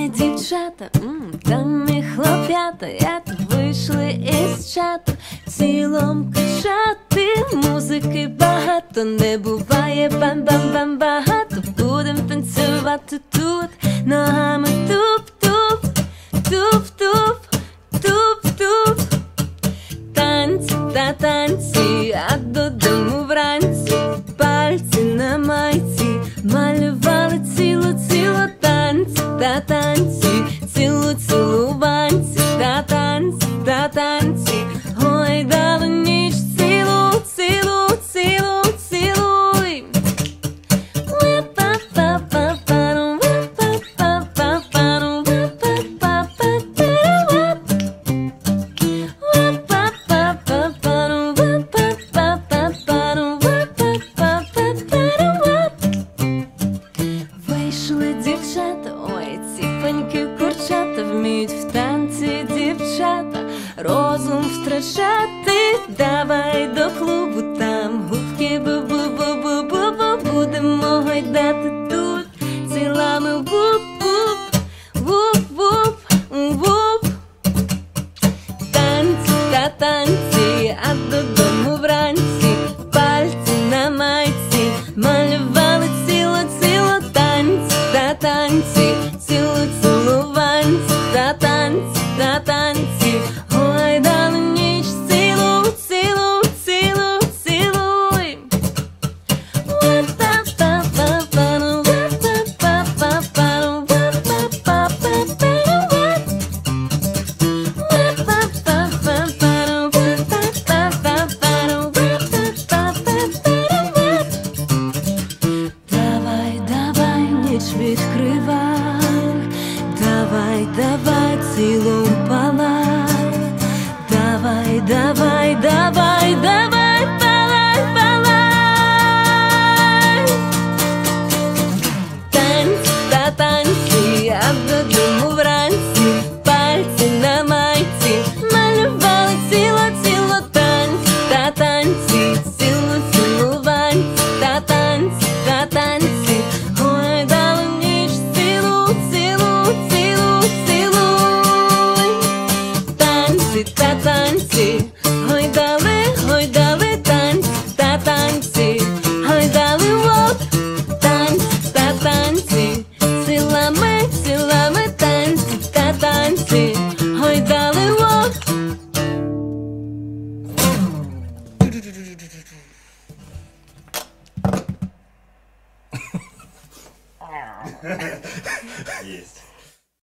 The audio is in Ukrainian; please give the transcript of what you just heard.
є дівчата, там і хлоп'ята, як вийшли із чату, цілом кричати, музики багато, не буває бам-бам-бам багато. Будем танцювати тут, ногами туп-туп, туп-туп, туп-туп. Танці та танці, а додому вранці, пальці на майці, малювали цілу-цілу. Танці та танці, цілу-цілуванці, та танці, та танці, ой, дали ніч цілу, цілу, цілу, цілуй. Вийшли дівчата, ой, ці паньки курчата, вміють в танці дівчата розум втрачати. Давай до клубу, там губки бу-бу-бу-бу-бу-бу, будемо гойдати тут цілами вуп-вуп, вуп-вуп, вуп. Танці та танці, а додому вранці, пальці на майці, малювали цілу-цілу. Танці та танці, цілу-цілуванці, та танці, та танці, ой, дали ніч цілу, цілу, цілу, цілуй. Давай, давай, ніч відкривай, давай, давай, цілу палай, давай, давай, давай, давай, палай, палай. Танці та танці, а додому вранці, пальці на майці, малювали цілу-цілу. Танці та танці, цілу-цілуванці, та танці, та танці, ой, дали ніч цілу, цілу, цілу, цілуй. Танці та танці, гойдали танці та танці, гойдали воп. Танці та танці, цілами, цілами танці та танці, гойдали воп. Есть.